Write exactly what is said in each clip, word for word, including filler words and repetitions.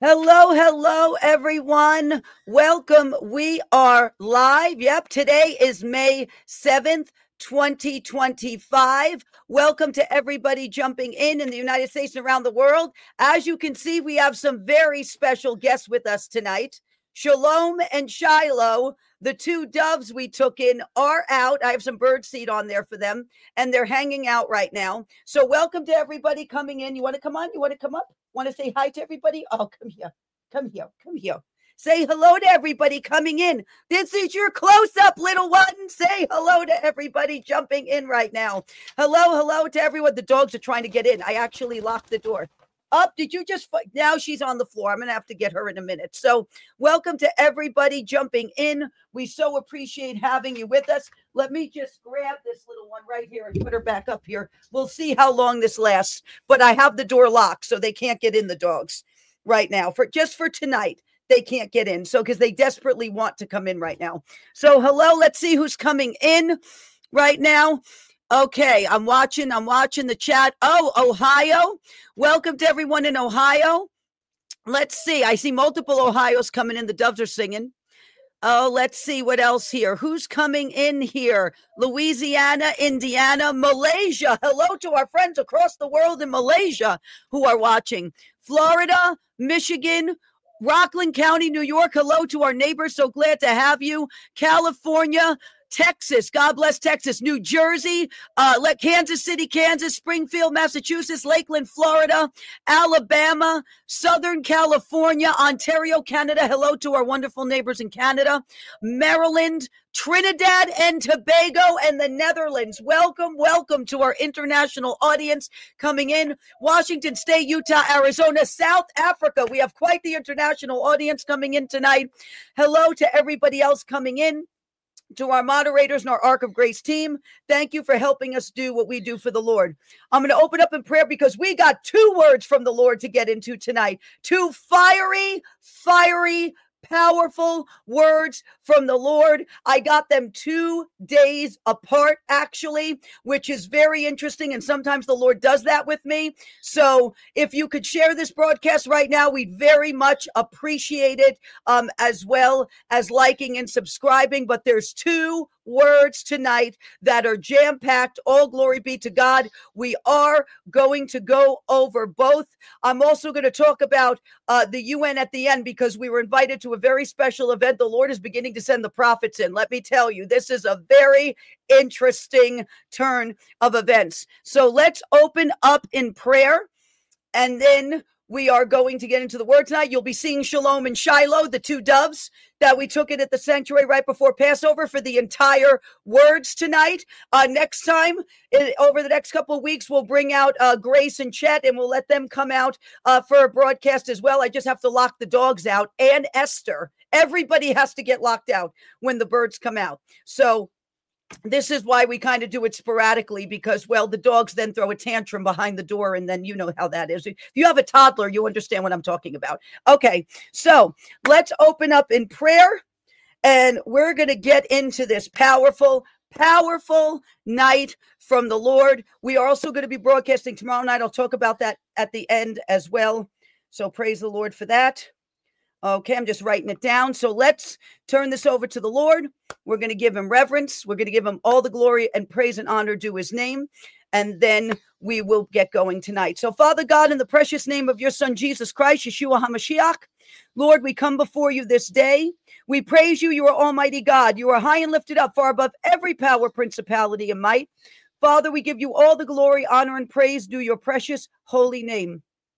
Hello, hello, everyone. Welcome. We are live. Yep, today is May seventh, twenty twenty-five. Welcome to everybody jumping in in the United States and around the world. As you can see, we have some very special guests with us tonight. Shalom and Shiloh, the two doves we took in, are out. I have some bird seed on there for them, and they're hanging out right now. So welcome to everybody coming in. You want to come on? You want to come up? Want to say hi to everybody? Oh, come here. Come here. Come here. Say hello to everybody coming in. This is your close-up, little one. Say hello to everybody jumping in right now. Hello, hello to everyone. The dogs are trying to get in. I actually locked the door. Up, did you just, now she's on the floor. I'm going to have to get her in a minute. So welcome to everybody jumping in. We so appreciate having you with us. Let me just grab this little one right here and put her back up here. We'll see how long this lasts, but I have the door locked so they can't get in, the dogs, right now. For just for tonight, they can't get in. So because they desperately want to come in right now. So hello, let's see who's coming in right now. Okay, I'm watching. I'm watching the chat. Oh, Ohio. Welcome to everyone in Ohio. Let's see. I see multiple Ohios coming in. The doves are singing. Oh, let's see what else here. Who's coming in here? Louisiana, Indiana, Malaysia. Hello to our friends across the world in Malaysia who are watching. Florida, Michigan, Rockland County, New York. Hello to our neighbors. So glad to have you. California, Texas, God bless Texas, New Jersey, uh, Kansas City, Kansas, Springfield, Massachusetts, Lakeland, Florida, Alabama, Southern California, Ontario, Canada. Hello to our wonderful neighbors in Canada, Maryland, Trinidad and Tobago, and the Netherlands. Welcome, welcome to our international audience coming in. Washington State, Utah, Arizona, South Africa. We have quite the international audience coming in tonight. Hello to everybody else coming in. To our moderators and our Ark of Grace team, thank you for helping us do what we do for the Lord. I'm going to open up in prayer because we got two words from the Lord to get into tonight. Two fiery, fiery, powerful words from the Lord. I got them two days apart, actually, which is very interesting. And sometimes the Lord does that with me. So if you could share this broadcast right now, we'd very much appreciate it, um, as well as liking and subscribing. But there's two words tonight that are jam-packed. All glory be to God. We are going to go over both. I'm also going to talk about uh, the U N at the end because we were invited to a very special event. The Lord is beginning to send the prophets in. Let me tell you, this is a very interesting turn of events. So let's open up in prayer, and then we are going to get into the word tonight. You'll be seeing Shalom and Shiloh, the two doves that we took in at the sanctuary right before Passover, for the entire words tonight. Uh, next time, it, over the next couple of weeks, we'll bring out uh, Grace and Chet, and we'll let them come out uh, for a broadcast as well. I just have to lock the dogs out, and Esther. Everybody has to get locked out when the birds come out. So this is why we kind of do it sporadically, because, well, the dogs then throw a tantrum behind the door, and then you know how that is. If you have a toddler, you understand what I'm talking about. Okay, so let's open up in prayer, and we're going to get into this powerful, powerful night from the Lord. We are also going to be broadcasting tomorrow night. I'll talk about that at the end as well. So praise the Lord for that. Okay, I'm just writing it down. So let's turn this over to the Lord. We're going to give him reverence. We're going to give him all the glory and praise and honor due his name. And then we will get going tonight. So Father God, in the precious name of your son, Jesus Christ, Yeshua HaMashiach, Lord, we come before you this day. We praise you. You are Almighty God. You are high and lifted up, far above every power, principality, and might. Father, we give you all the glory, honor, and praise due your precious holy name.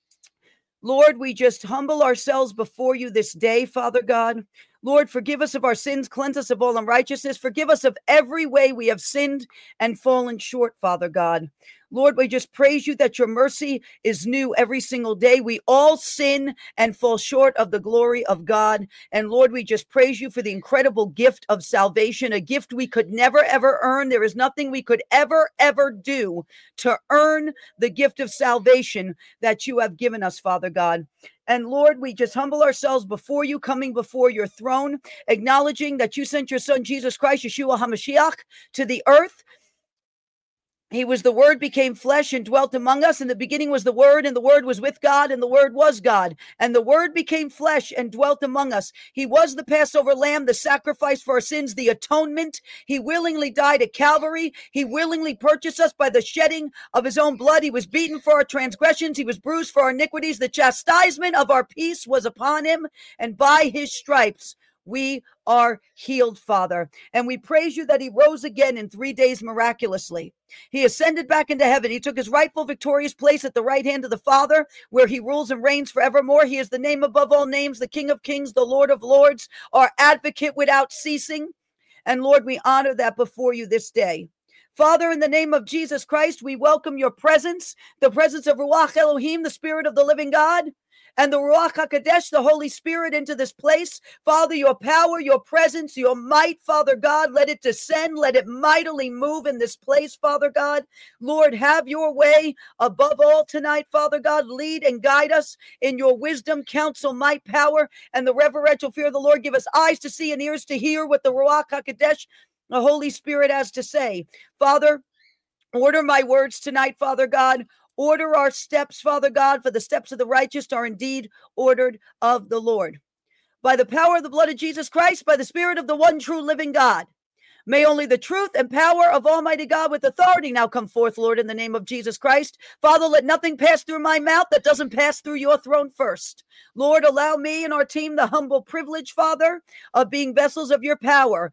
Lord, we just humble ourselves before you this day, Father God. Lord, forgive us of our sins, cleanse us of all unrighteousness. Forgive us of every way we have sinned and fallen short, Father God. Lord, we just praise you that your mercy is new every single day. We all sin and fall short of the glory of God. And Lord, we just praise you for the incredible gift of salvation, a gift we could never, ever earn. There is nothing we could ever, ever do to earn the gift of salvation that you have given us, Father God. And Lord, we just humble ourselves before you, coming before your throne, acknowledging that you sent your son, Jesus Christ, Yeshua HaMashiach, to the earth He was the Word became flesh and dwelt among us. In the beginning was the Word, and the Word was with God, and the Word was God. And the Word became flesh and dwelt among us. He was the Passover lamb, the sacrifice for our sins, the atonement. He willingly died at Calvary. He willingly purchased us by the shedding of his own blood. He was beaten for our transgressions. He was bruised for our iniquities. The chastisement of our peace was upon him, and by his stripes we are healed, Father. And we praise you that he rose again in three days miraculously. He ascended back into heaven. He took his rightful victorious place at the right hand of the Father, where he rules and reigns forevermore. He is the name above all names, the King of kings, the Lord of lords, our advocate without ceasing. And Lord, we honor that before you this day. Father, in the name of Jesus Christ, we welcome your presence, the presence of Ruach Elohim, the Spirit of the living God, and the Ruach HaKodesh, the Holy Spirit, into this place. Father, your power, your presence, your might, Father God, let it descend. Let it mightily move in this place, Father God. Lord, have your way above all tonight, Father God. Lead and guide us in your wisdom, counsel, might, power, and the reverential fear of the Lord. Give us eyes to see and ears to hear what the Ruach HaKodesh, the Holy Spirit, has to say. Father, order my words tonight, Father God. Order our steps, Father God, for the steps of the righteous are indeed ordered of the Lord. By the power of the blood of Jesus Christ, by the Spirit of the one true living God, may only the truth and power of Almighty God with authority now come forth, Lord, in the name of Jesus Christ. Father, let nothing pass through my mouth that doesn't pass through your throne first. Lord, allow me and our team the humble privilege, Father, of being vessels of your power.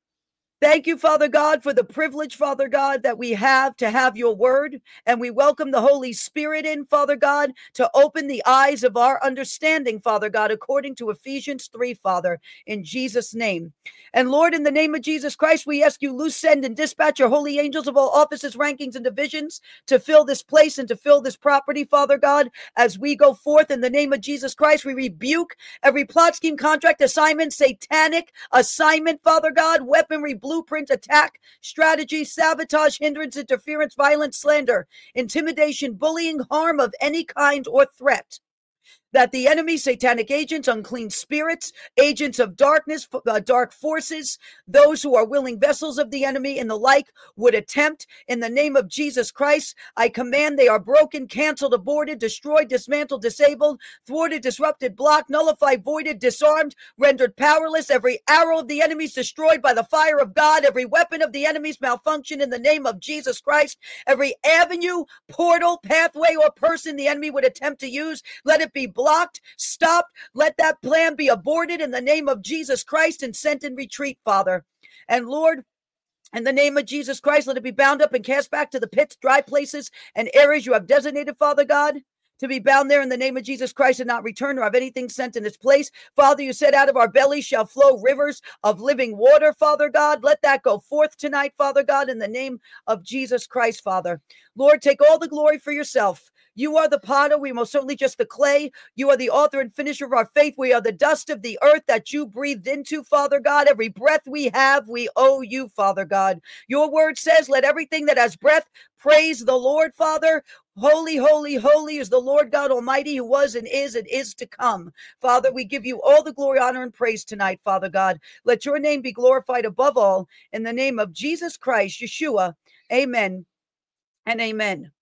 Thank you, Father God, for the privilege, Father God, that we have to have your word. And we welcome the Holy Spirit in, Father God, to open the eyes of our understanding, Father God, according to Ephesians three, Father, in Jesus' name. And Lord, in the name of Jesus Christ, we ask you, loose, send, and dispatch your holy angels of all offices, rankings, and divisions to fill this place and to fill this property, Father God, as we go forth in the name of Jesus Christ. We rebuke every plot, scheme, contract, assignment, satanic assignment, Father God, weaponry, blueprint, attack, strategy, sabotage, hindrance, interference, violence, slander, intimidation, bullying, harm of any kind or threat that the enemy, satanic agents, unclean spirits, agents of darkness, uh, dark forces, those who are willing vessels of the enemy and the like would attempt in the name of Jesus Christ. I command they are broken, canceled, aborted, destroyed, dismantled, disabled, thwarted, disrupted, blocked, nullified, voided, disarmed, rendered powerless. Every arrow of the enemy is destroyed by the fire of God. Every weapon of the enemy's malfunction in the name of Jesus Christ. Every avenue, portal, pathway, or person the enemy would attempt to use, let it be blocked, stopped. Let that plan be aborted in the name of Jesus Christ and sent in retreat, Father. And Lord, in the name of Jesus Christ, let it be bound up and cast back to the pits, dry places, and areas you have designated, Father God, to be bound there in the name of Jesus Christ and not return or have anything sent in its place. Father, you said out of our bellies shall flow rivers of living water, Father God. Let that go forth tonight, Father God, in the name of Jesus Christ, Father. Lord, take all the glory for yourself. You are the potter. We most certainly just the clay. You are the author and finisher of our faith. We are the dust of the earth that you breathed into, Father God. Every breath we have, we owe you, Father God. Your word says, let everything that has breath praise the Lord, Father. Holy, holy, holy is the Lord God Almighty, who was and is and is to come. Father, we give you all the glory, honor, and praise tonight, Father God. Let your name be glorified above all. In the name of Jesus Christ, Yeshua, amen and amen.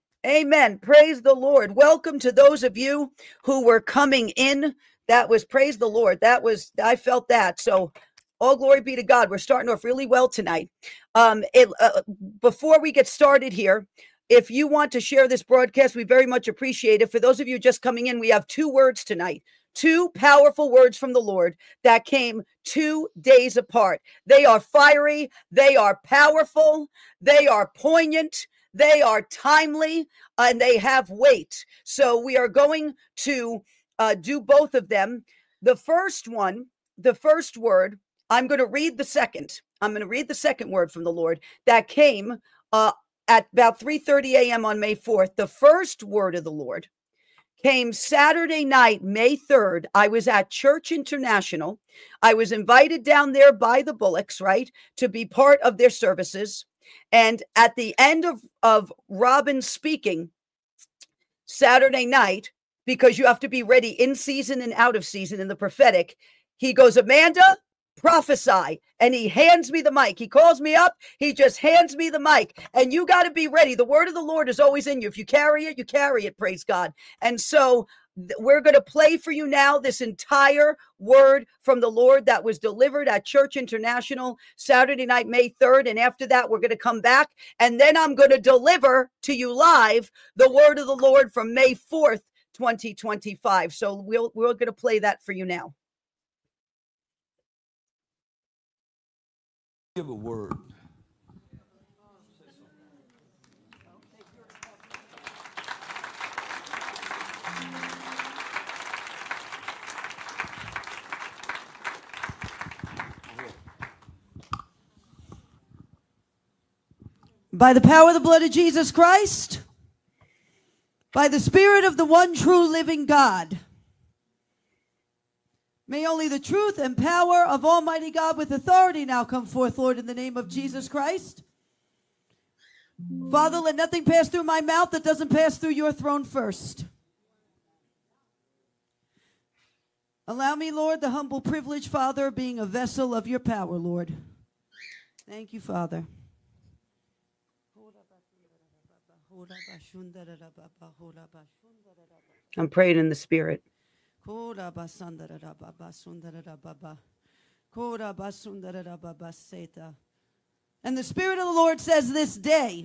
Amen. Praise the Lord. Welcome to those of you who were coming in. That was, praise the Lord. That was, I felt that. So all glory be to God. We're starting off really well tonight. Um, it, uh, before we get started here, if you want to share this broadcast, we very much appreciate it. For those of you just coming in, we have two words tonight. Two powerful words from the Lord that came two days apart. They are fiery. They are powerful. They are poignant. They are timely, and they have weight. So we are going to uh, do both of them. The first one, the first word, I'm going to read the second. I'm going to read the second word from the Lord that came uh, at about three thirty a.m. on May fourth. The first word of the Lord came Saturday night, May third. I was at Church International. I was invited down there by the Bullocks, right, to be part of their services. And at the end of, of Robin speaking Saturday night, because you have to be ready in season and out of season in the prophetic, he goes, Amanda, prophesy. And he hands me the mic. He calls me up. He just hands me the mic. And you got to be ready. The word of the Lord is always in you. If you carry it, you carry it. Praise God. And so we're going to play for you now this entire word from the Lord that was delivered at Church International Saturday night, May third. And after that, we're going to come back. And then I'm going to deliver to you live the word of the Lord from May fourth, twenty twenty-five. So we'll, we're going to play that for you now. Give a word. By the power of the blood of Jesus Christ, by the Spirit of the one true living God, may only the truth and power of Almighty God with authority now come forth, Lord, in the name of Jesus Christ. Father, let nothing pass through my mouth that doesn't pass through your throne first. Allow me, Lord, the humble privilege, Father, of being a vessel of your power, Lord. Thank you, Father. I'm praying in the Spirit. And the Spirit of the Lord says this day,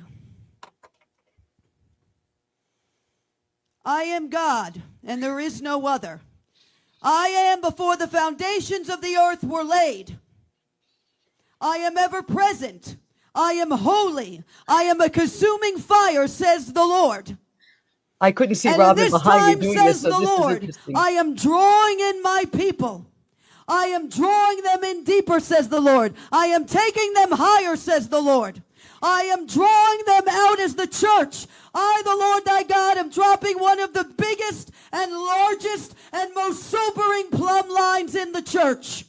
I am God, and there is no other. I am before the foundations of the earth were laid. I am ever present. I am holy. I am a consuming fire, says the Lord. I couldn't see and Robin behind time, you doing says this, so the this Lord, is interesting. I am drawing in my people. I am drawing them in deeper, says the Lord. I am taking them higher, says the Lord. I am drawing them out as the church. I, the Lord thy God, am dropping one of the biggest and largest and most sobering plumb lines in the church.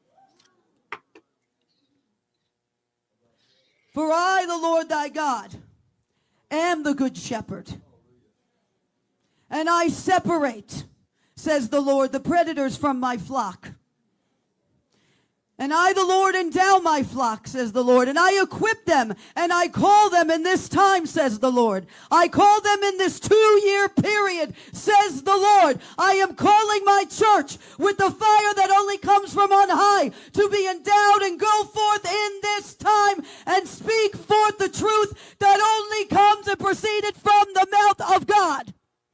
For I, the Lord thy God, am the good shepherd. And I separate, says the Lord, the predators from my flock. And I, the Lord, endow my flock, says the Lord, and I equip them, and I call them in this time, says the Lord. I call them in this two-year period, says the Lord. I am calling my church with the fire that only comes from on high to be endowed and go forth in this time and speak forth the truth that only comes and proceeded from the mouth of God.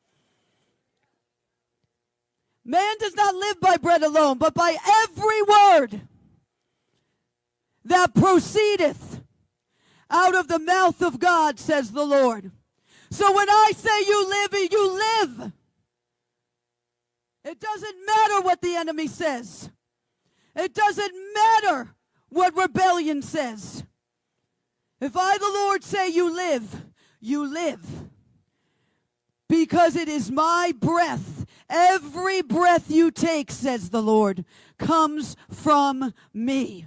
Man does not live by bread alone, but by every word that proceedeth out of the mouth of God, says the Lord. So when I say you live, you live. It doesn't matter what the enemy says. It doesn't matter what rebellion says. If I, the Lord, say you live, you live. Because it is my breath. Every breath you take, says the Lord, comes from me.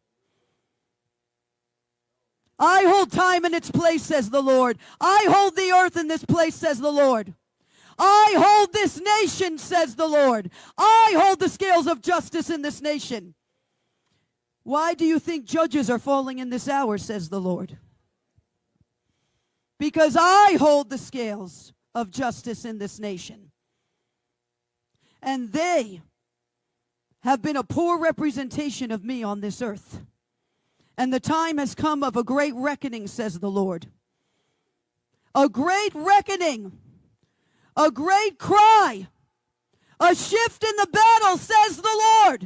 I hold time in its place, says the Lord. I hold the earth in this place, says the Lord. I hold this nation, says the Lord. I hold the scales of justice in this nation. Why do you think judges are falling in this hour, says the Lord? Because I hold the scales of justice in this nation. And they have been a poor representation of me on this earth. And the time has come of a great reckoning, says the Lord. A great reckoning. A great cry. A shift in the battle, says the Lord.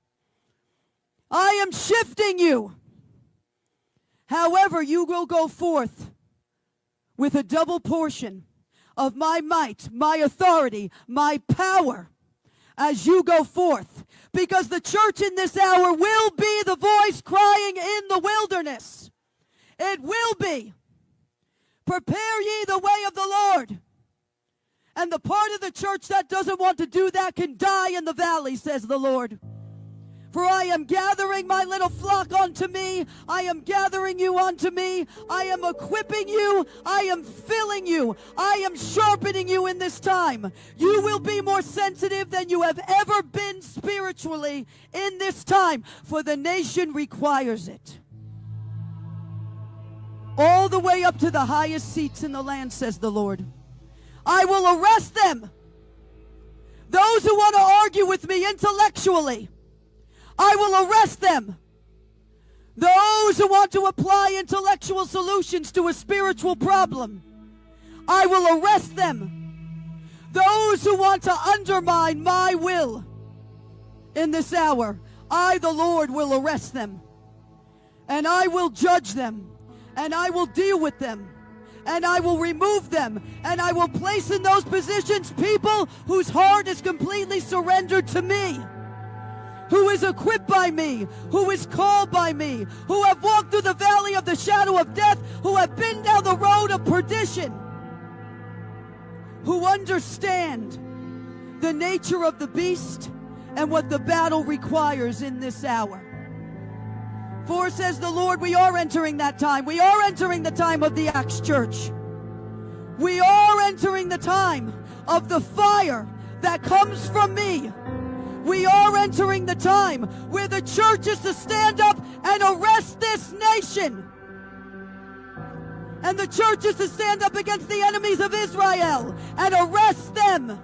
I am shifting you. However, you will go forth with a double portion of my might, my authority, my power as you go forth. Because the church in this hour will be the voice crying in the wilderness. It will be. Prepare ye the way of the Lord. And the part of the church that doesn't want to do that can die in the valley, says the Lord. For I am gathering my little flock unto me. I am gathering you unto me. I am equipping you. I am filling you. I am sharpening you in this time. You will be more sensitive than you have ever been spiritually in this time, for the nation requires it. All the way up to the highest seats in the land, says the Lord. I will arrest them. Those who want to argue with me intellectually, I will arrest them. Those who want to apply intellectual solutions to a spiritual problem, I will arrest them. Those who want to undermine my will in this hour, I, the Lord, will arrest them. And I will judge them. And I will deal with them. And I will remove them. And I will place in those positions people whose heart is completely surrendered to me, who is equipped by me, who is called by me, who have walked through the valley of the shadow of death, who have been down the road of perdition, who understand the nature of the beast and what the battle requires in this hour. For, says the Lord, we are entering that time. We are entering the time of the Acts Church. We are entering the time of the fire that comes from me. We are entering the time where the church is to stand up and arrest this nation. And the church is to stand up against the enemies of Israel and arrest them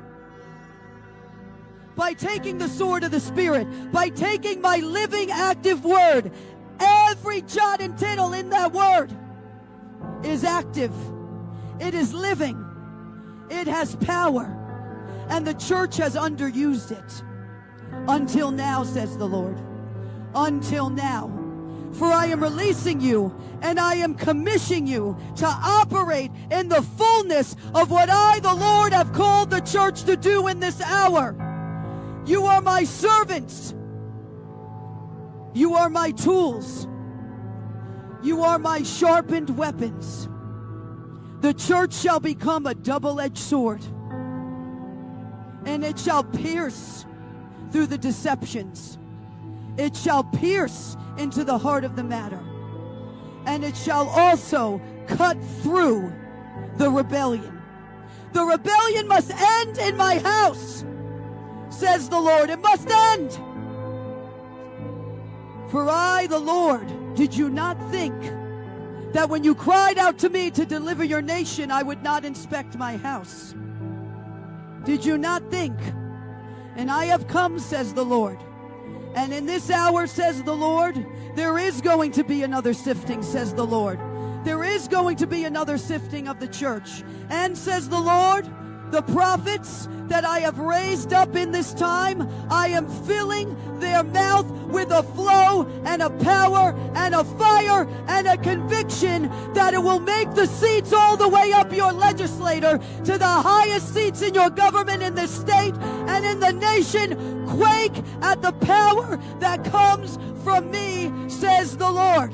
by taking the sword of the Spirit, by taking my living, active word. Every jot and tittle in that word is active. It is living. It has power. And the church has underused it. Until now, says the Lord. Until now. For I am releasing you and I am commissioning you to operate in the fullness of what I, the Lord, have called the church to do in this hour. You are my servants. You are my tools. You are my sharpened weapons. The church shall become a double-edged sword, and it shall pierce through the deceptions. It shall pierce into the heart of the matter, and it shall also cut through the rebellion. The rebellion must end in my house, says the Lord. It must end. For I, the Lord, did you not think that when you cried out to me to deliver your nation, I would not inspect my house? Did you not think? And I have come, says the Lord. And in this hour, says the Lord, there is going to be another sifting, says the Lord. There is going to be another sifting of the church. And, says the Lord, the prophets that I have raised up in this time, I am filling their mouth with a flow and a power and a fire and a conviction that it will make the seats all the way up your legislator to the highest seats in your government in this state and in the nation quake at the power that comes from me, says the Lord.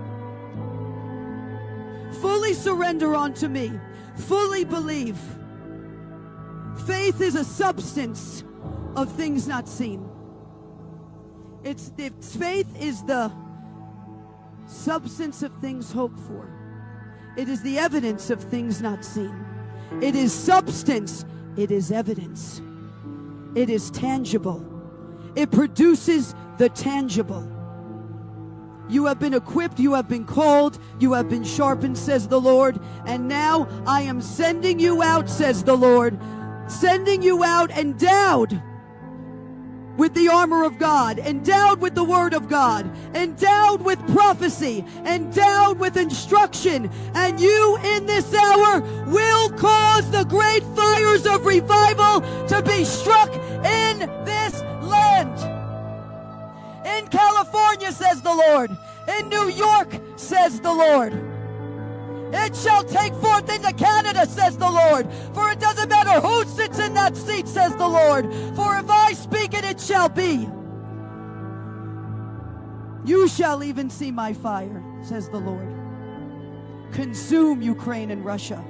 Fully surrender unto me. Fully believe. Faith is a substance of things not seen. It's, it's faith is the substance of things hoped for. It is the evidence of things not seen. It is substance. It is evidence. It is tangible. It produces the tangible. You have been equipped, you have been called, you have been sharpened, says the Lord. And now I am sending you out, says the Lord. Sending you out endowed with the armor of God, endowed with the word of God, endowed with prophecy, endowed with instruction. And you in this hour will cause the great fires of revival to be struck in this land. In California, says the Lord. In New York, says the Lord. It shall take forth into Canada, says the Lord. For it doesn't matter who sits in that seat, says the Lord. For if I speak it, it shall be. You shall even see my fire, says the Lord. Consume Ukraine and Russia.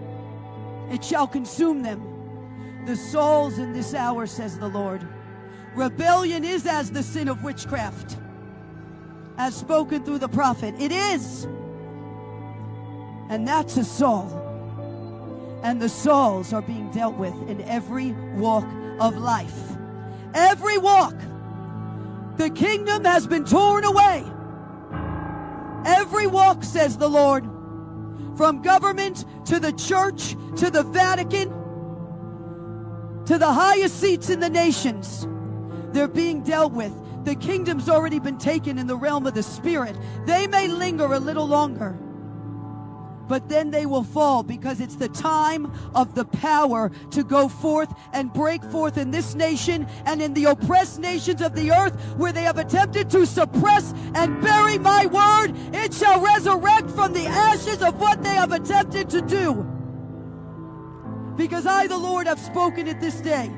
It shall consume them. The souls in this hour, says the Lord, Rebellion is as the sin of witchcraft, as spoken through the prophet. It is. And that's a Saul. And the Sauls are being dealt with in every walk of life. Every walk. The kingdom has been torn away. Every walk, says the Lord. From government to the church to the Vatican to the highest seats in the nations. They're being dealt with. The kingdom's already been taken in the realm of the spirit. They may linger a little longer, but then they will fall, because it's the time of the power to go forth and break forth in this nation and in the oppressed nations of the earth, where they have attempted to suppress and bury my word. It shall resurrect from the ashes of what they have attempted to do. Because I, the Lord, have spoken it this day.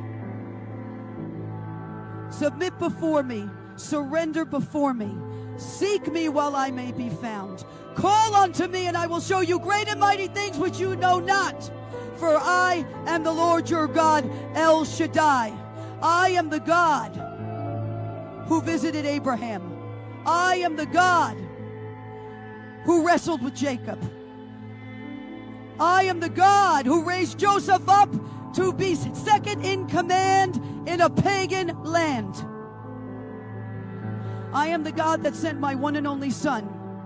Submit before me, surrender before me, seek me while I may be found. Call unto me, and I will show you great and mighty things which you know not. For I am the Lord your God, El Shaddai. I am the God who visited Abraham. I am the God who wrestled with Jacob. I am the God who raised Joseph up to be second in command in a pagan land. I am the God that sent my one and only Son,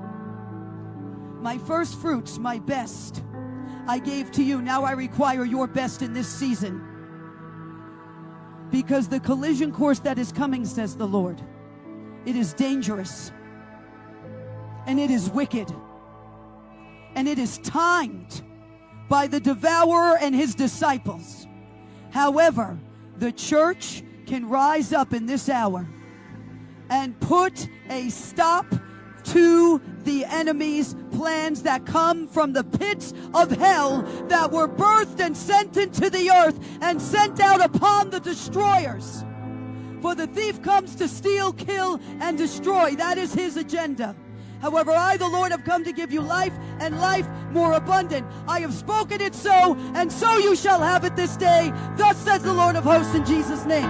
my first fruits, my best, I gave to you. Now I require your best in this season. Because the collision course that is coming, says the Lord, it is dangerous, and it is wicked, and it is timed by the devourer and his disciples. However, the church can rise up in this hour and put a stop to the enemy's plans that come from the pits of hell, that were birthed and sent into the earth and sent out upon the destroyers. For the thief comes to steal, kill, and destroy. That is his agenda. However, I, the Lord, have come to give you life, and life more abundant. I have spoken it so, and so you shall have it this day. Thus says the Lord of hosts, in Jesus' name.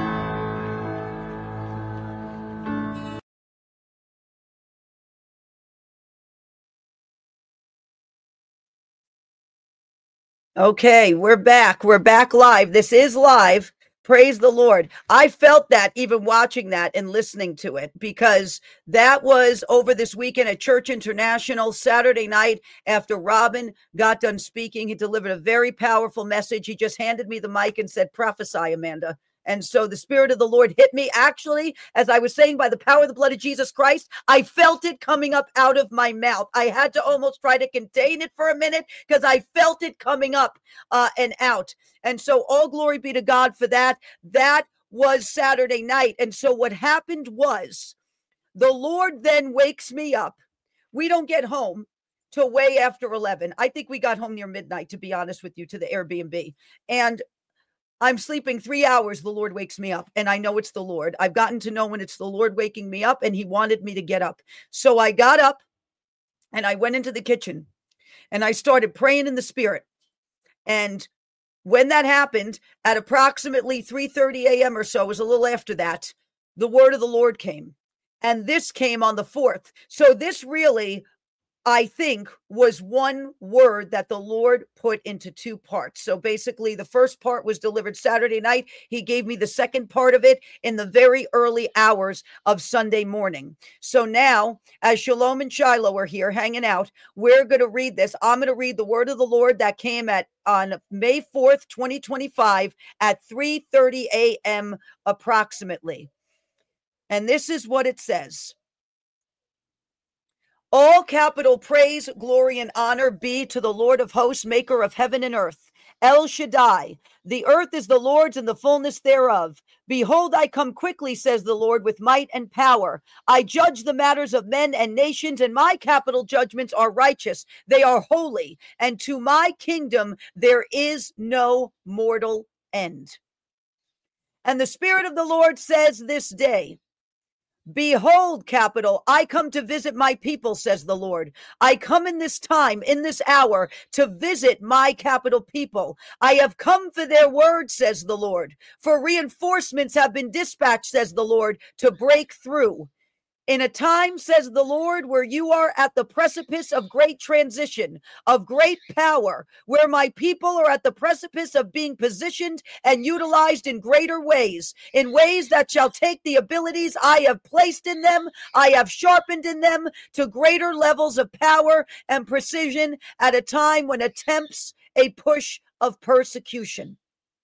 Okay, we're back. We're back live. This is live. Praise the Lord. I felt that even watching that and listening to it, because that was over this weekend at Church International, Saturday night, after Robin got done speaking. He delivered a very powerful message. He just handed me the mic and said, prophesy, Amanda. And so the Spirit of the Lord hit me. Actually, as I was saying, by the power of the blood of Jesus Christ, I felt it coming up out of my mouth. I had to almost try to contain it for a minute, because I felt it coming up uh, and out. And so all glory be to God for that. That was Saturday night. And so what happened was, the Lord then wakes me up. We don't get home till way after eleven. I think we got home near midnight, to be honest with you, to the Airbnb. And I'm sleeping three hours. The Lord wakes me up, and I know it's the Lord. I've gotten to know when it's the Lord waking me up, and he wanted me to get up. So I got up and I went into the kitchen and I started praying in the Spirit. And when that happened, at approximately three thirty a.m. or so, it was a little after that, the word of the Lord came. And this came on the fourth. So this really, I think, was one word that the Lord put into two parts. So basically, the first part was delivered Saturday night. He gave me the second part of it in the very early hours of Sunday morning. So now, as Shalom and Shiloh are here hanging out, we're going to read this. I'm going to read the word of the Lord that came at on May fourth, twenty twenty-five at three thirty a.m. approximately. And this is what it says. All capital praise, glory, and honor be to the Lord of hosts, maker of heaven and earth. El Shaddai, the earth is the Lord's and the fullness thereof. Behold, I come quickly, says the Lord, with might and power. I judge the matters of men and nations, and my capital judgments are righteous. They are holy, and to my kingdom there is no mortal end. And the Spirit of the Lord says this day, Behold, capital, I come to visit my people, says the Lord. I come in this time, in this hour, to visit my capital people. I have come for their word, says the Lord. For reinforcements have been dispatched, says the Lord, to break through. In a time, says the Lord, where you are at the precipice of great transition, of great power, where my people are at the precipice of being positioned and utilized in greater ways, in ways that shall take the abilities I have placed in them, I have sharpened in them, to greater levels of power and precision at a time when attempts a push of persecution.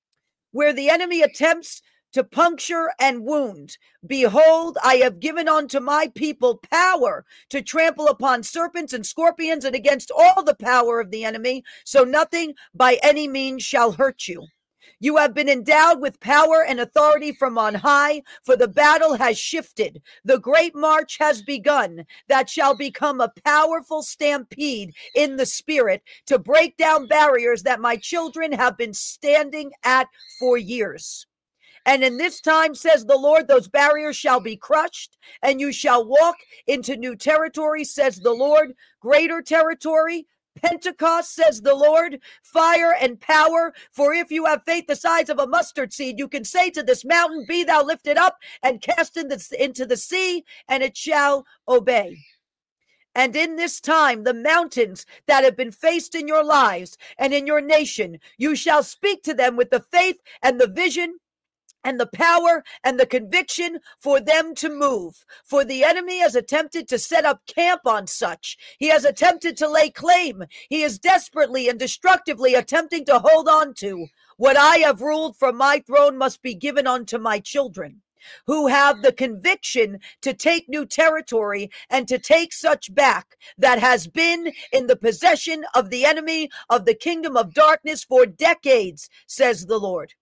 Where the enemy attempts to puncture and wound, behold, I have given unto my people power to trample upon serpents and scorpions and against all the power of the enemy, so nothing by any means shall hurt you. You have been endowed with power and authority from on high, for the battle has shifted. The great march has begun that shall become a powerful stampede in the spirit to break down barriers that my children have been standing at for years. And in this time, says the Lord, those barriers shall be crushed, and you shall walk into new territory, says the Lord, greater territory, Pentecost, says the Lord, fire and power. For if you have faith the size of a mustard seed, you can say to this mountain, be thou lifted up and cast in the, into the sea, and it shall obey. And in this time, the mountains that have been faced in your lives and in your nation, you shall speak to them with the faith and the vision and the power and the conviction for them to move. For the enemy has attempted to set up camp on such. He has attempted to lay claim. He is desperately and destructively attempting to hold on to. What I have ruled from my throne must be given unto my children, who have the conviction to take new territory and to take such back that has been in the possession of the enemy of the kingdom of darkness for decades, says the Lord.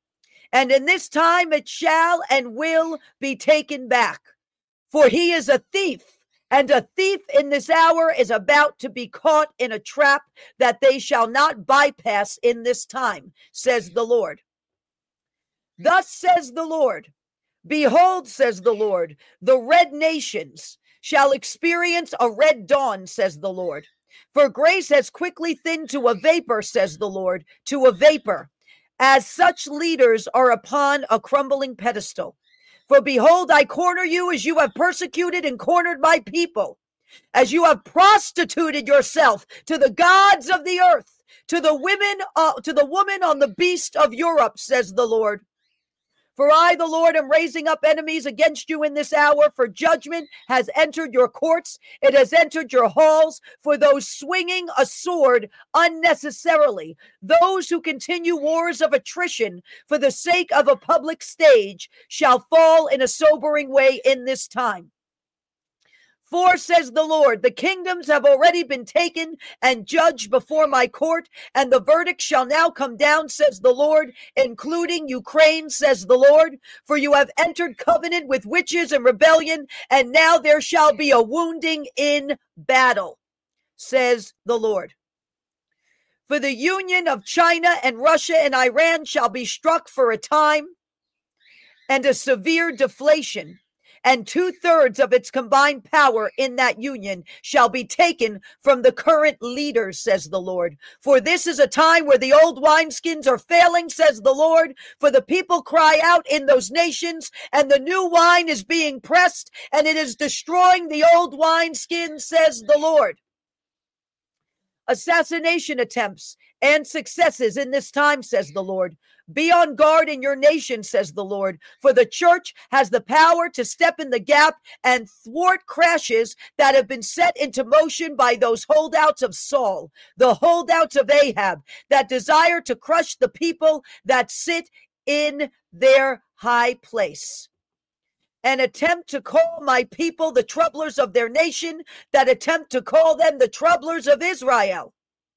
And in this time it shall and will be taken back. For he is a thief, and a thief in this hour is about to be caught in a trap that they shall not bypass in this time, says the Lord. Thus says the Lord, behold, says the Lord, the red nations shall experience a red dawn, says the Lord. For grace has quickly thinned to a vapor, says the Lord, to a vapor, as such leaders are upon a crumbling pedestal. For behold, I corner you as you have persecuted and cornered my people, as you have prostituted yourself to the gods of the earth, to the women, uh, to the woman on the beast of Europe, says the Lord. For I, the Lord, am raising up enemies against you in this hour, for judgment has entered your courts. It has entered your halls for those swinging a sword unnecessarily, those who continue wars of attrition for the sake of a public stage shall fall in a sobering way in this time. For, says the Lord, the kingdoms have already been taken and judged before my court, and the verdict shall now come down, says the Lord, including Ukraine, says the Lord. For you have entered covenant with witches and rebellion, and now there shall be a wounding in battle, says the Lord. For the union of China and Russia and Iran shall be struck for a time, and a severe deflation. And two-thirds of its combined power in that union shall be taken from the current leaders, says the Lord. For this is a time where the old wineskins are failing, says the Lord. For the people cry out in those nations, and the new wine is being pressed, and it is destroying the old wineskins, says the Lord. Assassination attempts and successes in this time, says the Lord. Be on guard in your nation, says the Lord, for the church has the power to step in the gap and thwart crashes that have been set into motion by those holdouts of Saul, the holdouts of Ahab, that desire to crush the people that sit in their high place. And attempt to call my people the troublers of their nation, that attempt to call them the troublers of Israel.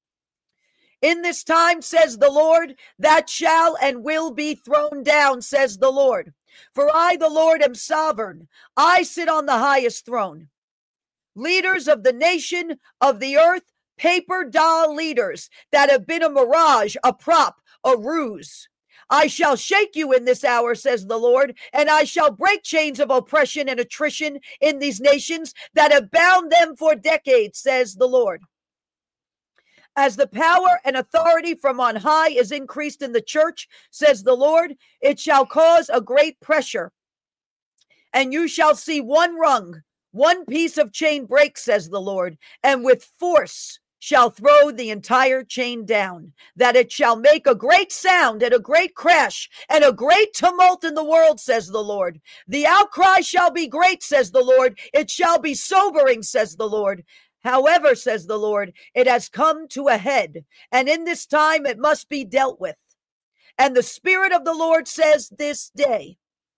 In this time, says the Lord, that shall and will be thrown down, says the Lord. For I, the Lord, am sovereign. I sit on the highest throne. Leaders of the nation of the earth, paper doll leaders that have been a mirage, a prop, a ruse. I shall shake you in this hour, says the Lord, and I shall break chains of oppression and attrition in these nations that have bound them for decades, says the Lord. As the power and authority from on high is increased in the church, says the Lord, it shall cause a great pressure. And you shall see one rung, one piece of chain break, says the Lord, and with force shall throw the entire chain down, that it shall make a great sound and a great crash and a great tumult in the world, says the Lord. The outcry shall be great, says the Lord. It shall be sobering, says the Lord. However, says the Lord, it has come to a head, and in this time it must be dealt with. And the Spirit of the Lord says this day,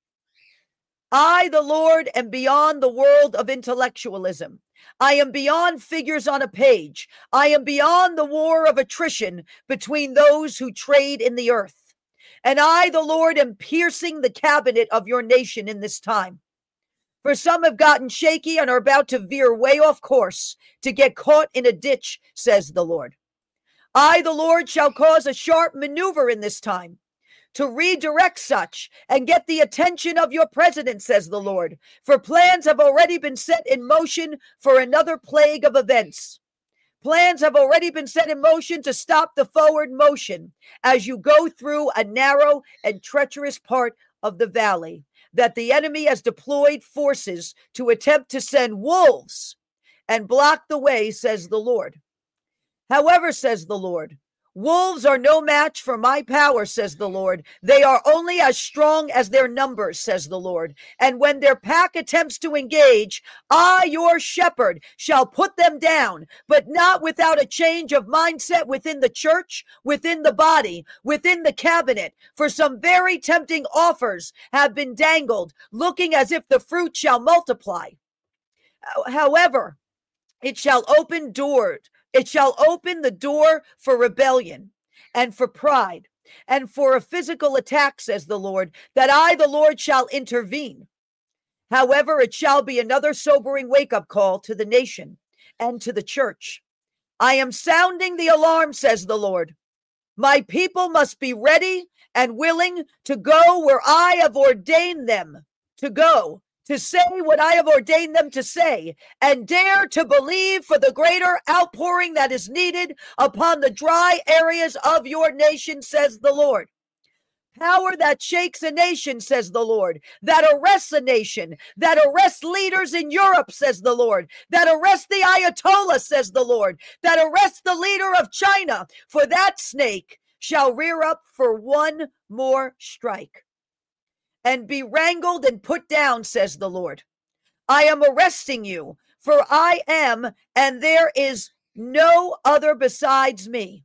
I, the Lord, am beyond the world of intellectualism. I am beyond figures on a page. I am beyond the war of attrition between those who trade in the earth. And I, the Lord, am piercing the cabinet of your nation in this time. For some have gotten shaky and are about to veer way off course to get caught in a ditch, says the Lord. I, the Lord, shall cause a sharp maneuver in this time to redirect such and get the attention of your president, says the Lord. For plans have already been set in motion for another plague of events. Plans have already been set in motion to stop the forward motion as you go through a narrow and treacherous part of the valley, that the enemy has deployed forces to attempt to send wolves and block the way, says the Lord. However, says the Lord, wolves are no match for my power, says the Lord. They are only as strong as their numbers, says the Lord. And when their pack attempts to engage, I, your shepherd, shall put them down, but not without a change of mindset within the church, within the body, within the cabinet. For some very tempting offers have been dangled, looking as if the fruit shall multiply. However, it shall open doors. It shall open the door for rebellion and for pride and for a physical attack, says the Lord, that I, the Lord, shall intervene. However, it shall be another sobering wake-up call to the nation and to the church. I am sounding the alarm, says the Lord. My people must be ready and willing to go where I have ordained them to go, to say what I have ordained them to say, and dare to believe for the greater outpouring that is needed upon the dry areas of your nation, says the Lord. Power that shakes a nation, says the Lord, that arrests a nation, that arrests leaders in Europe, says the Lord, that arrests the Ayatollah, says the Lord, that arrests the leader of China, for that snake shall rear up for one more strike and be wrangled and put down, says the Lord. I am arresting you, for I am, and there is no other besides me.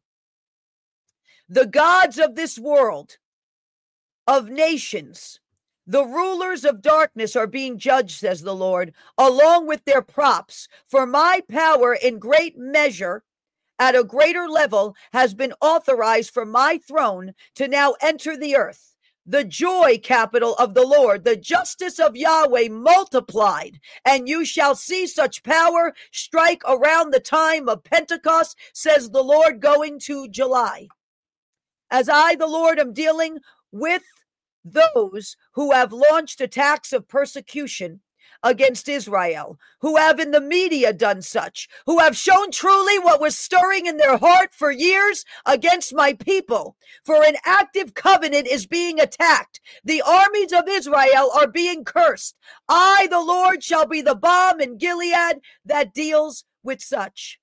The gods of this world, of nations, the rulers of darkness are being judged, says the Lord, along with their props. For my power in great measure, at a greater level, has been authorized from my throne to now enter the earth. The joy capital of the Lord, the justice of Yahweh multiplied, and you shall see such power strike around the time of Pentecost, says the Lord, going to July. As I, the Lord, am dealing with those who have launched attacks of persecution against Israel, who have in the media done such, who have shown truly what was stirring in their heart for years against my people. For an active covenant is being attacked. The armies of Israel are being cursed. I, the Lord, shall be the balm in Gilead that deals with such.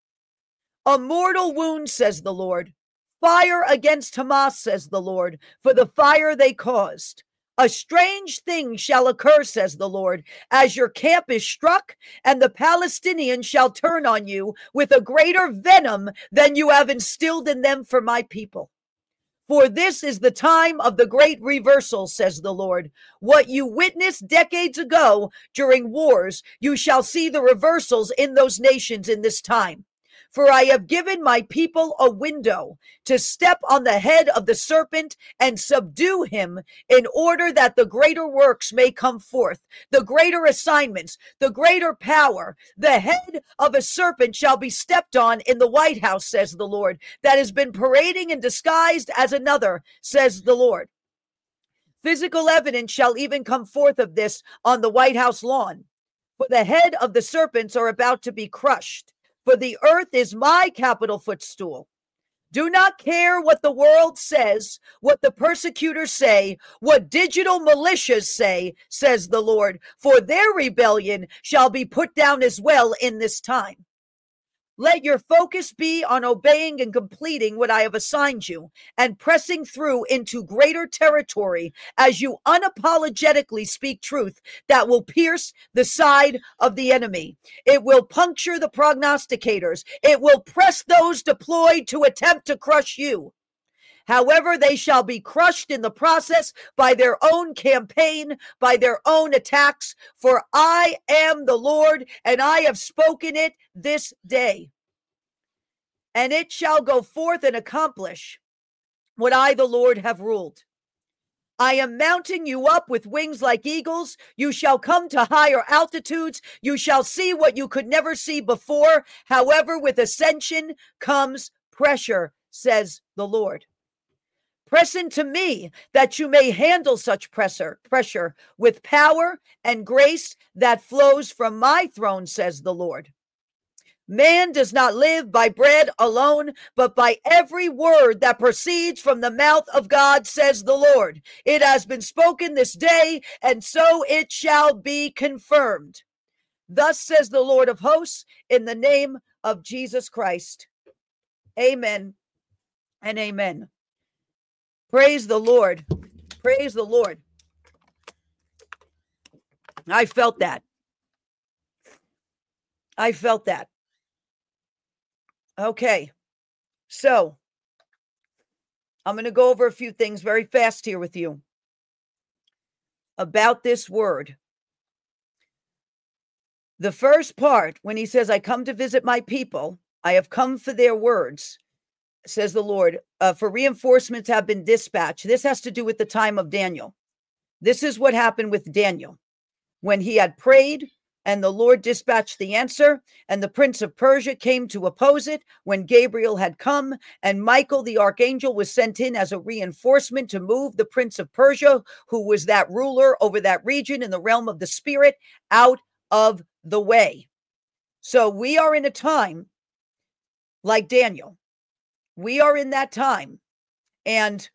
A mortal wound, says the Lord. Fire against Hamas, says the Lord, for the fire they caused. A strange thing shall occur, says the Lord, as your camp is struck, and the Palestinians shall turn on you with a greater venom than you have instilled in them for my people. For this is the time of the great reversal, says the Lord. What you witnessed decades ago during wars, you shall see the reversals in those nations in this time. For I have given my people a window to step on the head of the serpent and subdue him, in order that the greater works may come forth, the greater assignments, the greater power. The head of a serpent shall be stepped on in the White House, says the Lord, that has been parading and disguised as another, says the Lord. Physical evidence shall even come forth of this on the White House lawn. For the head of the serpents are about to be crushed. For the earth is my capital footstool. Do not care what the world says, what the persecutors say, what digital militias say, says the Lord, for their rebellion shall be put down as well in this time. Let your focus be on obeying and completing what I have assigned you, and pressing through into greater territory as you unapologetically speak truth that will pierce the side of the enemy. It will puncture the prognosticators. It will press those deployed to attempt to crush you. However, they shall be crushed in the process by their own campaign, by their own attacks. For I am the Lord, and I have spoken it this day. And it shall go forth and accomplish what I, the Lord, have ruled. I am mounting you up with wings like eagles. You shall come to higher altitudes. You shall see what you could never see before. However, with ascension comes pressure, says the Lord. Press into me that you may handle such pressure, pressure with power and grace that flows from my throne, says the Lord. Man does not live by bread alone, but by every word that proceeds from the mouth of God, says the Lord. It has been spoken this day, and so it shall be confirmed. Thus says the Lord of hosts, in the name of Jesus Christ. Amen and amen. Praise the Lord. Praise the Lord. I felt that. I felt that. Okay. So I'm going to go over a few things very fast here with you about this word. The first part, when he says, I come to visit my people, I have come for their words, says the Lord, uh, for reinforcements have been dispatched. This has to do with the time of Daniel. This is what happened with Daniel. When he had prayed and the Lord dispatched the answer, and the prince of Persia came to oppose it when Gabriel had come, and Michael the archangel was sent in as a reinforcement to move the prince of Persia, who was that ruler over that region in the realm of the spirit, out of the way. So we are in a time like Daniel. We are in that time, and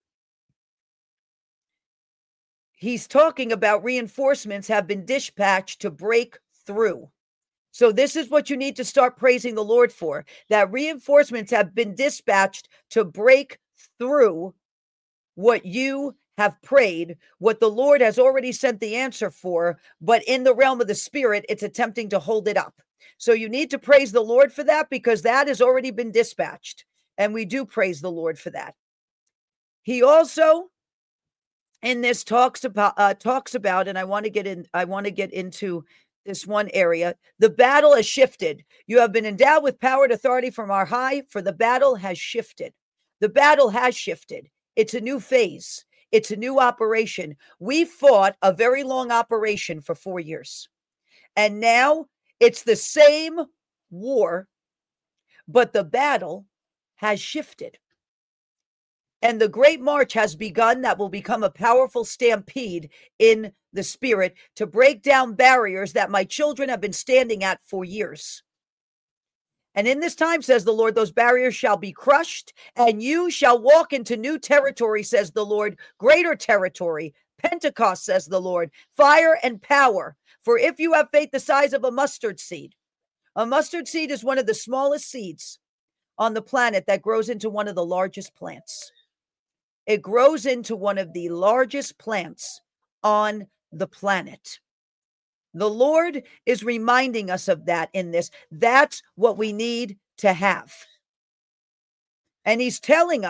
he's talking about reinforcements have been dispatched to break through. So this is what you need to start praising the Lord for, that reinforcements have been dispatched to break through what you have prayed, what the Lord has already sent the answer for, but in the realm of the spirit, it's attempting to hold it up. So you need to praise the Lord for that, because that has already been dispatched. And we do praise the Lord for that. He also, in this, talks about uh, talks about, and I want to get in. I want to get into this one area. The battle has shifted. You have been endowed with power and authority from our high, for the battle has shifted. The battle has shifted. It's a new phase. It's a new operation. We fought a very long operation for four years, and now it's the same war, but the battle has shifted. And the great march has begun that will become a powerful stampede in the spirit to break down barriers that my children have been standing at for years. And in this time, says the Lord, those barriers shall be crushed, and you shall walk into new territory, says the Lord, greater territory. Pentecost, says the Lord, fire and power. For if you have faith the size of a mustard seed, a mustard seed is one of the smallest seeds on the planet that grows into one of the largest plants. It grows into one of the largest plants on the planet. The Lord is reminding us of that in this. That's what we need to have. And he's telling us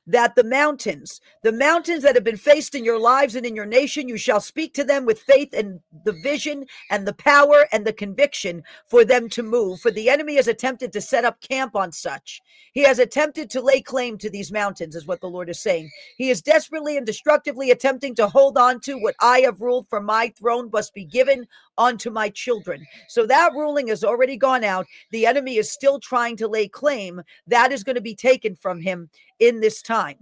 that the mountains, the mountains that have been faced in your lives and in your nation, you shall speak to them with faith and the vision and the power and the conviction for them to move. For the enemy has attempted to set up camp on such. He has attempted to lay claim to these mountains, is what the Lord is saying. He is desperately and destructively attempting to hold on to what I have ruled from my throne must be given unto my children. So that ruling has already gone out. The enemy is still trying to lay claim. That is going to be taken from him in this time.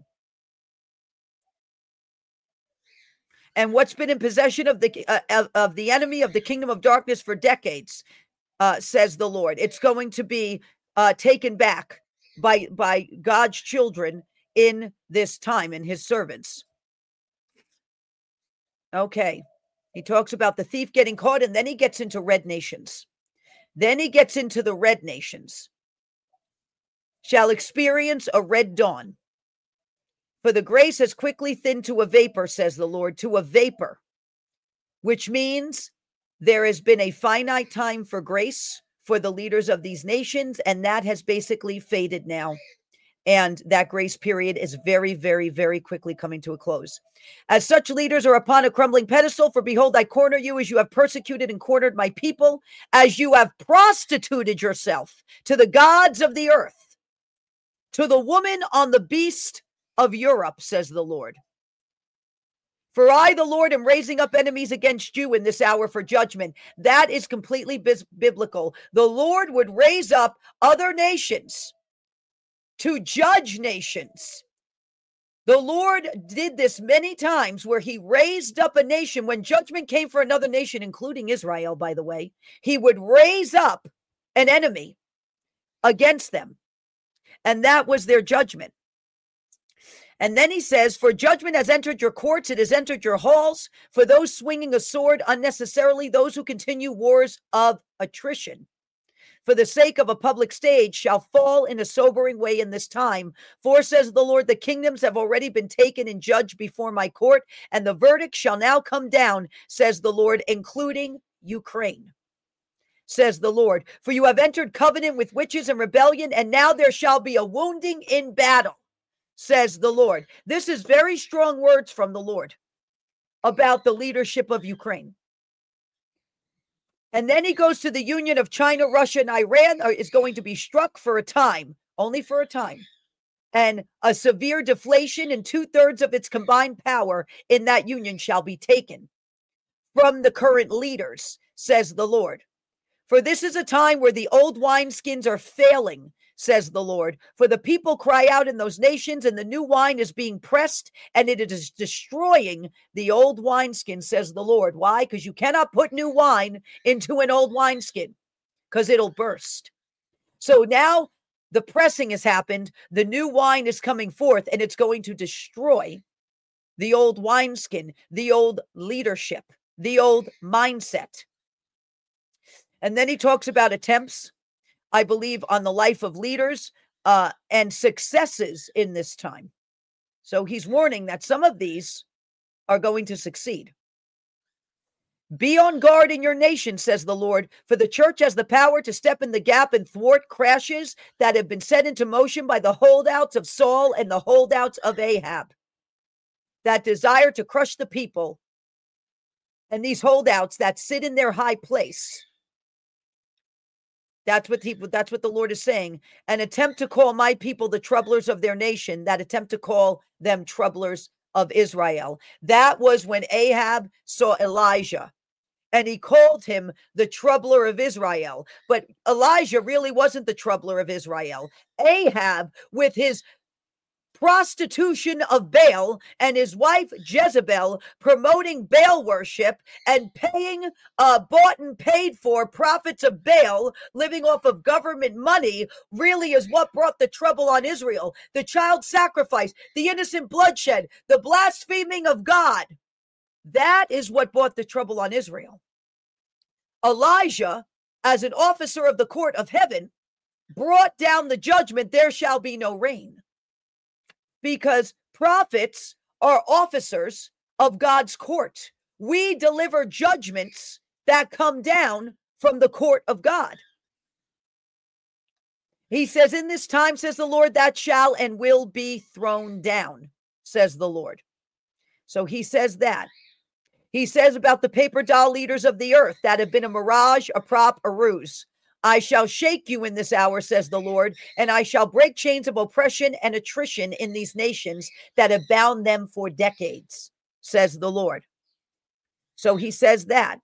And what's been in possession of the uh, of, of the enemy of the kingdom of darkness for decades, uh, says the Lord, it's going to be uh, taken back by by God's children in this time, and his servants. Okay, he talks about the thief getting caught, and then he gets into red nations. Then he gets into the red nations. Shall experience a red dawn. For the grace has quickly thinned to a vapor, says the Lord, to a vapor, which means there has been a finite time for grace for the leaders of these nations, and that has basically faded now. And that grace period is very, very, very quickly coming to a close. As such leaders are upon a crumbling pedestal, for behold, I corner you as you have persecuted and cornered my people, as you have prostituted yourself to the gods of the earth, to the woman on the beast of Europe, says the Lord. For I, the Lord, am raising up enemies against you in this hour for judgment. That is completely bis- biblical. The Lord would raise up other nations to judge nations. The Lord did this many times where he raised up a nation when judgment came for another nation, including Israel, by the way. He would raise up an enemy against them, and that was their judgment. And then he says, for judgment has entered your courts, it has entered your halls, for those swinging a sword unnecessarily, those who continue wars of attrition. For the sake of a public stage shall fall in a sobering way in this time. For, says the Lord, the kingdoms have already been taken and judged before my court, and the verdict shall now come down, says the Lord, including Ukraine. Says the Lord, for you have entered covenant with witches and rebellion, and now there shall be a wounding in battle, says the Lord. This is very strong words from the Lord about the leadership of Ukraine. And then he goes to the union of China, Russia, and Iran is going to be struck for a time, only for a time. And a severe deflation in two-thirds of its combined power in that union shall be taken from the current leaders, says the Lord. For this is a time where the old wineskins are failing, says the Lord. For the people cry out in those nations, and the new wine is being pressed, and it is destroying the old wineskin, says the Lord. Why? Because you cannot put new wine into an old wineskin, because it'll burst. So now the pressing has happened. The new wine is coming forth, and it's going to destroy the old wineskin, the old leadership, the old mindset. And then he talks about attempts, I believe, on the life of leaders uh, and successes in this time. So he's warning that some of these are going to succeed. Be on guard in your nation, says the Lord, for the church has the power to step in the gap and thwart crashes that have been set into motion by the holdouts of Saul and the holdouts of Ahab that desire to crush the people, and these holdouts that sit in their high place. That's what he, that's what the Lord is saying. An attempt to call my people the troublers of their nation, that attempt to call them troublers of Israel. That was when Ahab saw Elijah, and he called him the troubler of Israel. But Elijah really wasn't the troubler of Israel. Ahab, with his prostitution of Baal and his wife Jezebel promoting Baal worship and paying uh, bought and paid for prophets of Baal living off of government money really is what brought the trouble on Israel. The child sacrifice, the innocent bloodshed, the blaspheming of God. That is what brought the trouble on Israel. Elijah, as an officer of the court of heaven, brought down the judgment, there shall be no rain. Because prophets are officers of God's court. We deliver judgments that come down from the court of God. He says, in this time, says the Lord, that shall and will be thrown down, says the Lord. So he says that. He says about the paper doll leaders of the earth that have been a mirage, a prop, a ruse. I shall shake you in this hour, says the Lord, and I shall break chains of oppression and attrition in these nations that have bound them for decades, says the Lord. So he says that.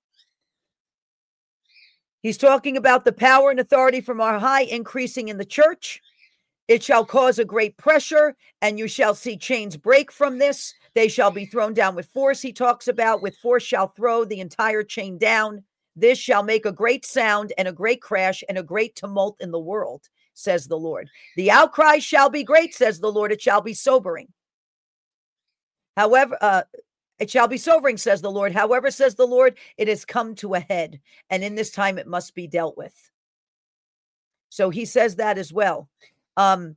He's talking about the power and authority from our high increasing in the church. It shall cause a great pressure, and you shall see chains break from this. They shall be thrown down with force, he talks about. With force shall throw the entire chain down. This shall make a great sound and a great crash and a great tumult in the world, says the Lord. The outcry shall be great, says the Lord. It shall be sobering. However, uh, it shall be sobering, says the Lord. However, says the Lord, it has come to a head, and in this time it must be dealt with. So he says that as well. Um,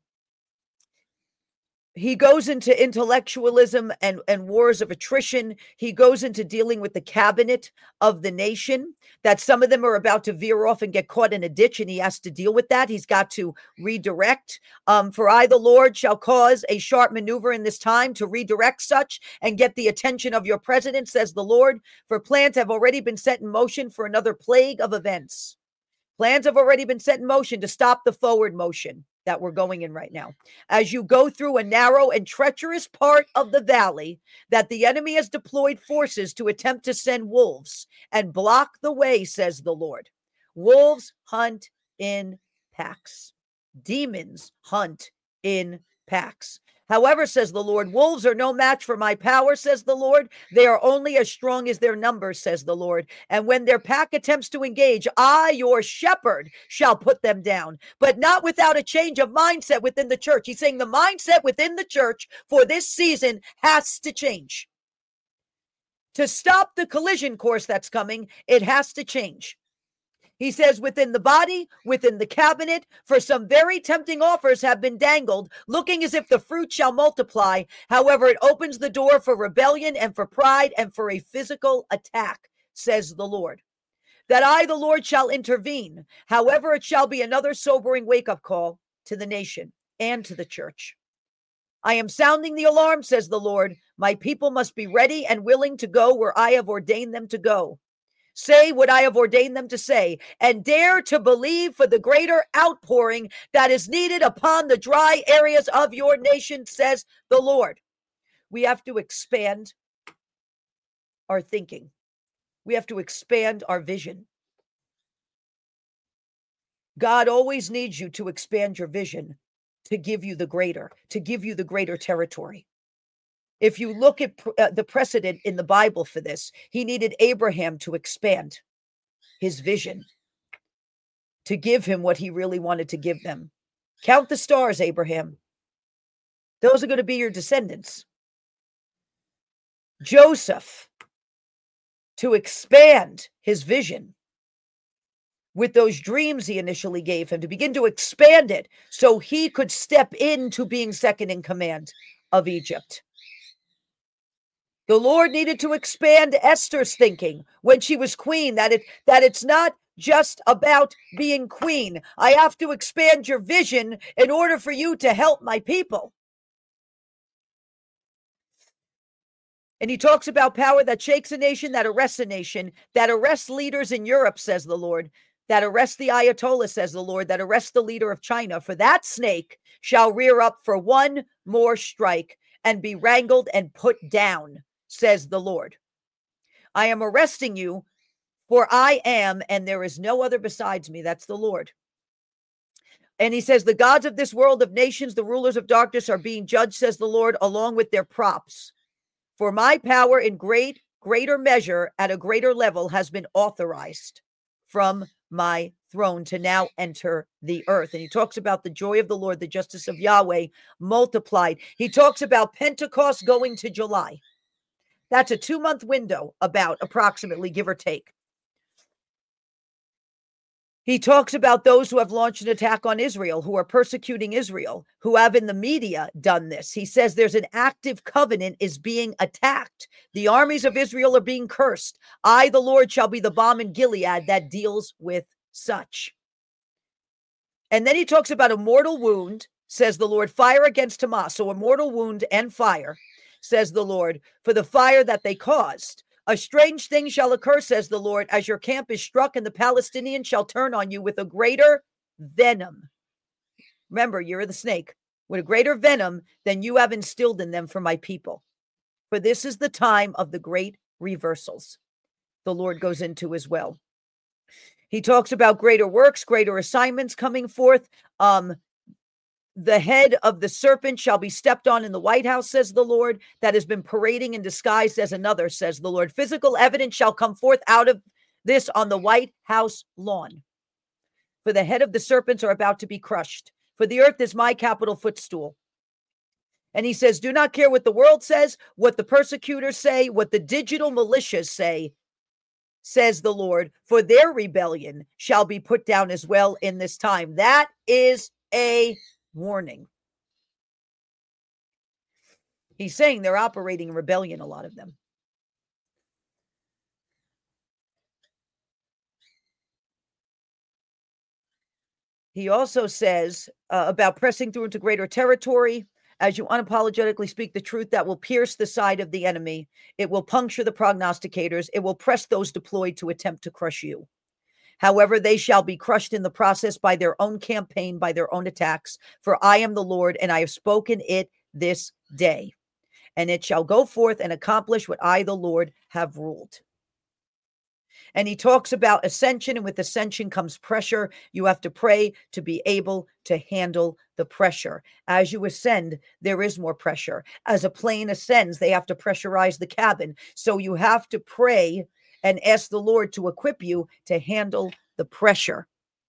he goes into intellectualism and, and wars of attrition. He goes into dealing with the cabinet of the nation, that some of them are about to veer off and get caught in a ditch, and he has to deal with that. He's got to redirect. Um, for I, the Lord, shall cause a sharp maneuver in this time to redirect such and get the attention of your president, says the Lord. For plans have already been set in motion for another plague of events. Plans have already been set in motion to stop the forward motion that we're going in right now. As you go through a narrow and treacherous part of the valley, that the enemy has deployed forces to attempt to send wolves and block the way, says the Lord. Wolves hunt in packs. Demons hunt in packs. However, says the Lord, wolves are no match for my power, says the Lord. They are only as strong as their numbers, says the Lord. And when their pack attempts to engage, I, your shepherd, shall put them down, but not without a change of mindset within the church. He's saying the mindset within the church for this season has to change. To stop the collision course that's coming, it has to change. He says within the body, within the cabinet, for some very tempting offers have been dangled, looking as if the fruit shall multiply. However, it opens the door for rebellion and for pride and for a physical attack, says the Lord. That I, the Lord, shall intervene. However, it shall be another sobering wake-up call to the nation and to the church. I am sounding the alarm, says the Lord. My people must be ready and willing to go where I have ordained them to go. Say what I have ordained them to say, and dare to believe for the greater outpouring that is needed upon the dry areas of your nation, says the Lord. We have to expand our thinking. We have to expand our vision. God always needs you to expand your vision, to give you the greater, to give you the greater territory. If you look at uh, the precedent in the Bible for this, he needed Abraham to expand his vision, to give him what he really wanted to give them. Count the stars, Abraham. Those are going to be your descendants. Joseph, to expand his vision with those dreams he initially gave him, to begin to expand it so he could step into being second in command of Egypt. The Lord needed to expand Esther's thinking when she was queen, that it that it's not just about being queen. I have to expand your vision in order for you to help my people. And he talks about power that shakes a nation, that arrests a nation, that arrests leaders in Europe, says the Lord, that arrests the Ayatollah, says the Lord, that arrests the leader of China. For that snake shall rear up for one more strike and be wrangled and put down, says the Lord. I am arresting you, for I am, and there is no other besides me. That's the Lord. And he says, the gods of this world of nations, the rulers of darkness, are being judged, says the Lord, along with their props. For my power in great, greater measure, at a greater level, has been authorized from my throne to now enter the earth. And he talks about the joy of the Lord, the justice of Yahweh multiplied. He talks about Pentecost going to July. That's a two-month window, about approximately, give or take. He talks about those who have launched an attack on Israel, who are persecuting Israel, who have in the media done this. He says there's an active covenant is being attacked. The armies of Israel are being cursed. I, the Lord, shall be the balm in Gilead that deals with such. And then he talks about a mortal wound, says the Lord, fire against Hamas. So a mortal wound and fire, says the Lord, for the fire that they caused. A strange thing shall occur, says the Lord, as your camp is struck, and the Palestinians shall turn on you with a greater venom. Remember, you're the snake, with a greater venom than you have instilled in them for my people. For this is the time of the great reversals. The Lord goes into as well. He talks about greater works, greater assignments coming forth. Um, the head of the serpent shall be stepped on in the White House, says the Lord, that has been parading and disguised as another, says the Lord. Physical evidence shall come forth out of this on the White House lawn. For the head of the serpents are about to be crushed. For the earth is my capital footstool. And he says, do not care what the world says, what the persecutors say, what the digital militias say, says the Lord, for their rebellion shall be put down as well in this time. That is a warning. He's saying they're operating in rebellion, a lot of them. He also says uh, about pressing through into greater territory. As you unapologetically speak the truth, that will pierce the side of the enemy. It will puncture the prognosticators. It will press those deployed to attempt to crush you. However, they shall be crushed in the process by their own campaign, by their own attacks. For I am the Lord, and I have spoken it this day. And it shall go forth and accomplish what I, the Lord, have ruled. And he talks about ascension, and with ascension comes pressure. You have to pray to be able to handle the pressure. As you ascend, there is more pressure. As a plane ascends, they have to pressurize the cabin. So you have to pray and ask the Lord to equip you to handle the pressure.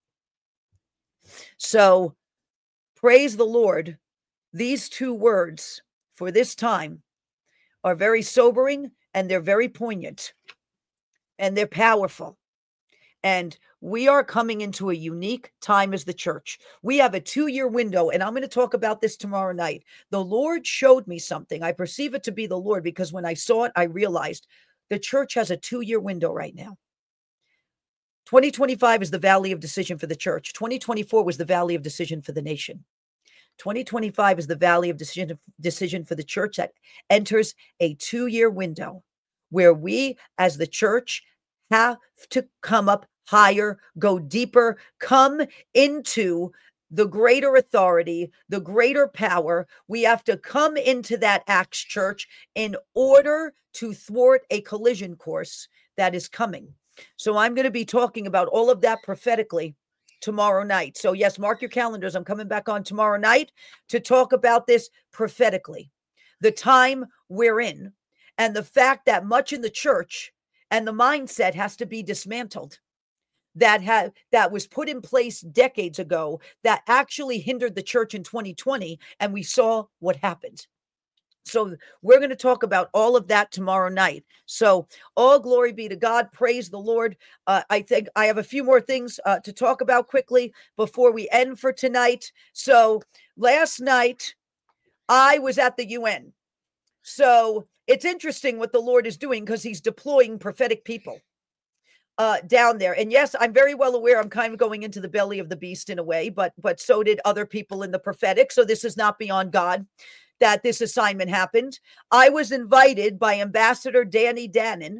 So praise the Lord. These two words for this time are very sobering, and they're very poignant. And they're powerful. And we are coming into a unique time as the church. We have a two-year window, and I'm going to talk about this tomorrow night. The Lord showed me something. I perceive it to be the Lord, because when I saw it, I realized the church has a two-year window right now. twenty twenty-five is the valley of decision for the church. twenty twenty-four was the valley of decision for the nation. twenty twenty-five is the valley of decision, decision for the church that enters a two-year window where we as the church have to come up higher, go deeper, come into the greater authority, the greater power. We have to come into that Acts church in order to thwart a collision course that is coming. So I'm going to be talking about all of that prophetically tomorrow night. So yes, mark your calendars. I'm coming back on tomorrow night to talk about this prophetically, the time we're in, and the fact that much in the church and the mindset has to be dismantled that had that was put in place decades ago that actually hindered the church in twenty twenty, and we saw what happened. So we're going to talk about all of that tomorrow night. So all glory be to God. Praise the Lord. Uh, I think I have a few more things uh, to talk about quickly before we end for tonight. So last night I was at the U N. So it's interesting what the Lord is doing, because he's deploying prophetic people uh, down there. And yes, I'm very well aware I'm kind of going into the belly of the beast in a way, but but so did other people in the prophetic. So this is not beyond God that this assignment happened. I was invited by Ambassador Danny Danon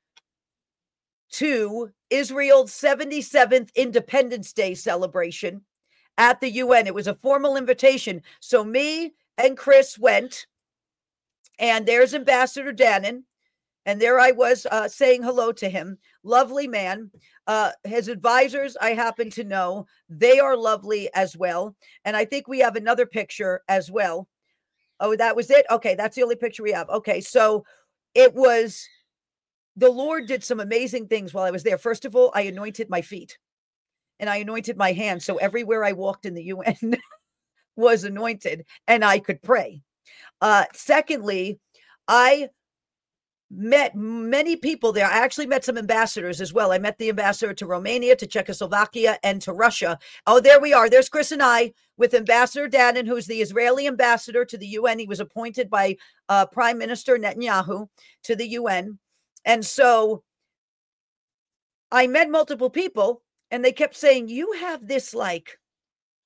to Israel's seventy-seventh Independence Day celebration at the U N. It was a formal invitation. So me and Chris went. And there's Ambassador Danon. And there I was uh, saying hello to him. Lovely man. Uh, his advisors, I happen to know. They are lovely as well. And I think we have another picture as well. Oh, that was it? Okay, that's the only picture we have. Okay, so it was, the Lord did some amazing things while I was there. First of all, I anointed my feet. And I anointed my hands. So everywhere I walked in the U N was anointed, and I could pray. Uh, secondly, I met many people there. I actually met some ambassadors as well. I met the ambassador to Romania, to Czechoslovakia, and to Russia. Oh, there we are. There's Chris and I with Ambassador Danon, who's the Israeli ambassador to the U N. He was appointed by uh, Prime Minister Netanyahu to the U N. And so I met multiple people, and they kept saying, you have this like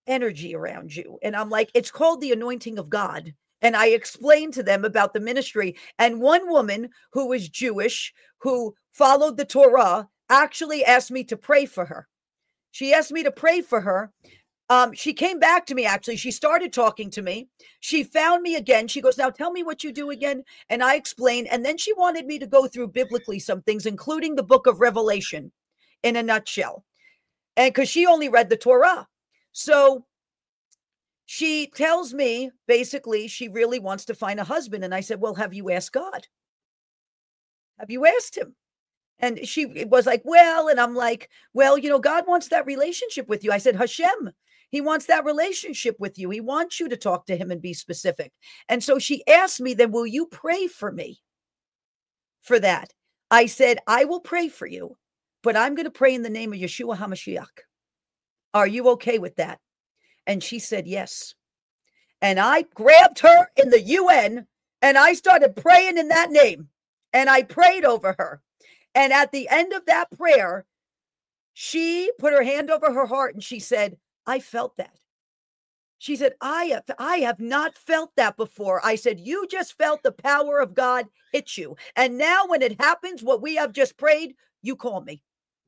energy around you. And I'm like, it's called the anointing of God. And I explained to them about the ministry. And one woman who was Jewish, who followed the Torah, actually asked me to pray for her. She asked me to pray for her. Um, she came back to me, actually. She started talking to me. She found me again. She goes, now tell me what you do again. And I explained. And then she wanted me to go through biblically some things, including the book of Revelation in a nutshell. And because she only read the Torah. So she tells me, basically, she really wants to find a husband. And I said, well, have you asked God? Have you asked him? And she was like, well, and I'm like, well, you know, God wants that relationship with you. I said, Hashem, he wants that relationship with you. He wants you to talk to him and be specific. And so she asked me, then will you pray for me for that? I said, I will pray for you, but I'm going to pray in the name of Yeshua HaMashiach. Are you okay with that? And she said, yes. And I grabbed her in the U N and I started praying in that name. And I prayed over her. And at the end of that prayer, she put her hand over her heart and she said, I felt that. She said, I have, I have not felt that before. I said, you just felt the power of God hit you. And now when it happens, what we have just prayed, you call me.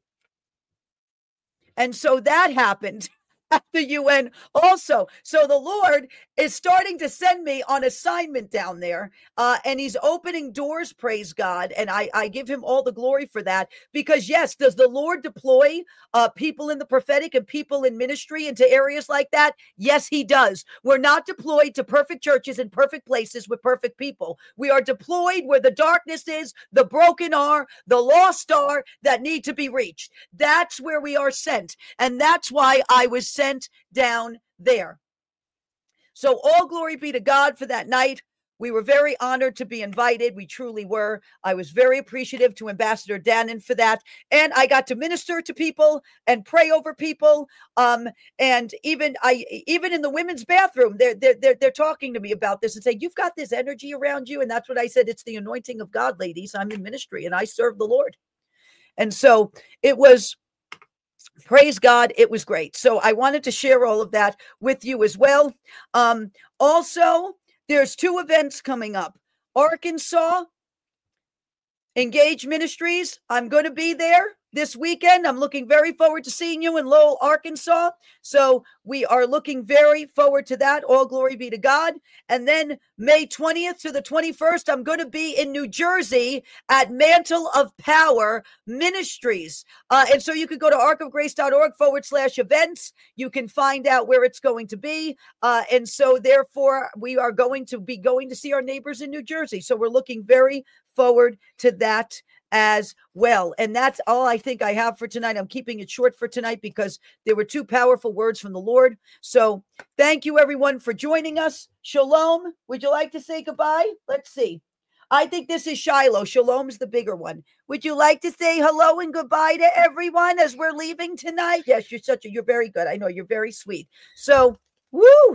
And so that happened at the U N also. So the Lord is starting to send me on assignment down there. Uh, and he's opening doors, praise God. And I, I give him all the glory for that. Because yes, does the Lord deploy uh, people in the prophetic and people in ministry into areas like that? Yes, he does. We're not deployed to perfect churches and perfect places with perfect people. We are deployed where the darkness is, the broken are, the lost are that need to be reached. That's where we are sent. And that's why I was sent down there. So all glory be to God for that night. We were very honored to be invited. We truly were. I was very appreciative to Ambassador Dannon for that. And I got to minister to people and pray over people. Um, and even I, even in the women's bathroom, they're, they're, they're, they're talking to me about this and saying, you've got this energy around you. And that's what I said. It's the anointing of God, ladies. I'm in ministry and I serve the Lord. And so it was, praise God, it was great. So I wanted to share all of that with you as well. Um, also, there's two events coming up. Arkansas Engage Ministries. I'm going to be there this weekend. I'm looking very forward to seeing you in Lowell, Arkansas. So we are looking very forward to that. All glory be to God. And then May twentieth to the twenty-first, I'm going to be in New Jersey at Mantle of Power Ministries. Uh, and so you could go to arcofgrace.org forward slash events. You can find out where it's going to be. Uh, and so therefore, we are going to be going to see our neighbors in New Jersey. So we're looking very forward to that as well. And that's all I think I have for tonight. I'm keeping it short for tonight because there were two powerful words from the Lord. So thank you everyone for joining us. Shalom. Would you like to say goodbye? Let's see. I think this is Shiloh. Shalom's the bigger one. Would you like to say hello and goodbye to everyone as we're leaving tonight? Yes, you're such a, you're very good. I know you're very sweet. So, woo.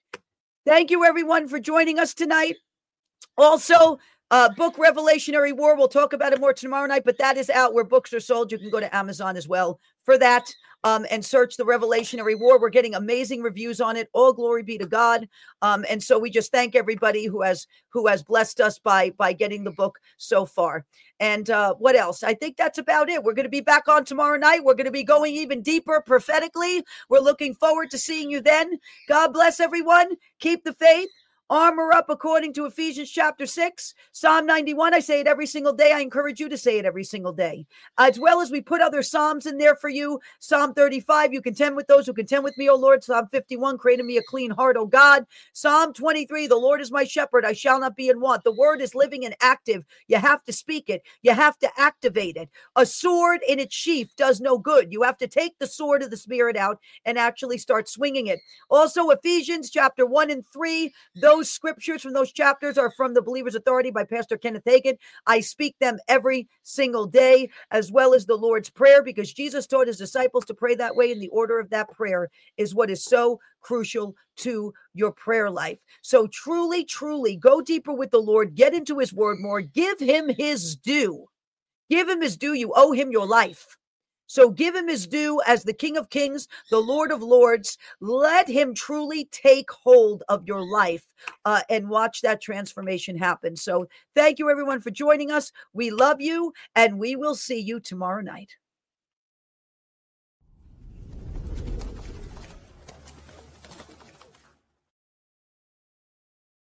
Thank you everyone for joining us tonight. Also, Uh, book Revelationary War. We'll talk about it more tomorrow night, but that is out where books are sold. You can go to Amazon as well for that um, and search the Revelationary War. We're getting amazing reviews on it. All glory be to God. Um, and so we just thank everybody who has who has blessed us by by getting the book so far. And uh, what else? I think that's about it. We're going to be back on tomorrow night. We're going to be going even deeper prophetically. We're looking forward to seeing you then. God bless everyone. Keep the faith. Armor up according to Ephesians chapter six, Psalm ninety-one. I say it every single day. I encourage you to say it every single day. As well as we put other Psalms in there for you. Psalm thirty-five, you contend with those who contend with me, O Lord. Psalm fifty-one, create in me a clean heart, O God. Psalm twenty-three, the Lord is my shepherd. I shall not be in want. The word is living and active. You have to speak it. You have to activate it. A sword in its sheath does no good. You have to take the sword of the Spirit out and actually start swinging it. Also, Ephesians chapter one and three, those Those scriptures from those chapters are from the Believer's Authority by Pastor Kenneth Hagin. I speak them every single day, as well as the Lord's Prayer, because Jesus taught his disciples to pray that way, and the order of that prayer is what is so crucial to your prayer life. So truly, truly go deeper with the Lord, get into his word more, give him his due. Give him his due. You owe him your life. So give him his due as the King of Kings, the Lord of Lords. Let him truly take hold of your life uh, and watch that transformation happen. So thank you, everyone, for joining us. We love you, and we will see you tomorrow night.